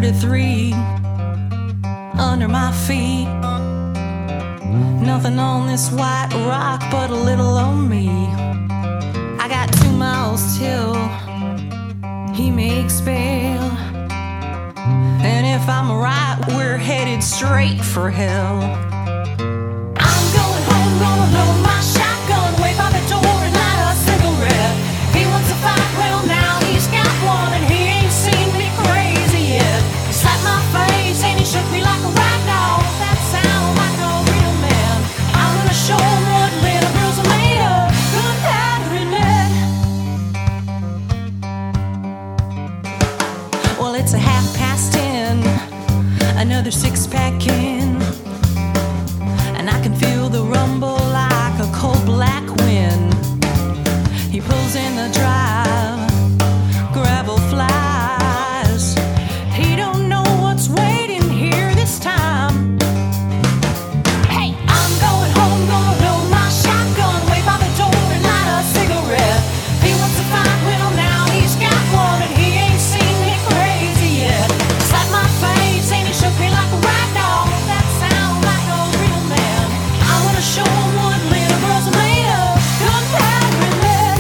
33 under my feet. Nothing on this white rock but a little on me. I got 2 miles till he makes bail, and if I'm right, we're headed straight for hell. I'm going home, gonna load my shotgun, wait by the door and light a cigarette. He wants to fight, well now he's got one, and he ain't seen me crazy yet. He slapped my face and he shook me like a rag doll. That sound like a real man. I'm gonna show him what little girls are made of. Gunpowder and lead. Well, it's 10:30, another 6-pack in, and I can feel the rumble like a cold black wind. He pulls in the drive, gravel flies. He don't know what's waiting here this time. Hey, I'm going home, gonna load my shotgun, wait by the door and light a cigarette. He wants to fight, well now he's got one, and he ain't seen me crazy yet. Slapped my face and he shook me like a rag doll. That sound like a real man. I'm gonna show him what little girls are made of. Gunpowder and lead.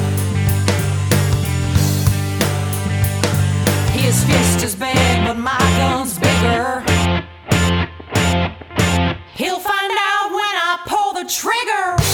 His fist is big, but my gun's bigger. He'll find out when I pull the trigger.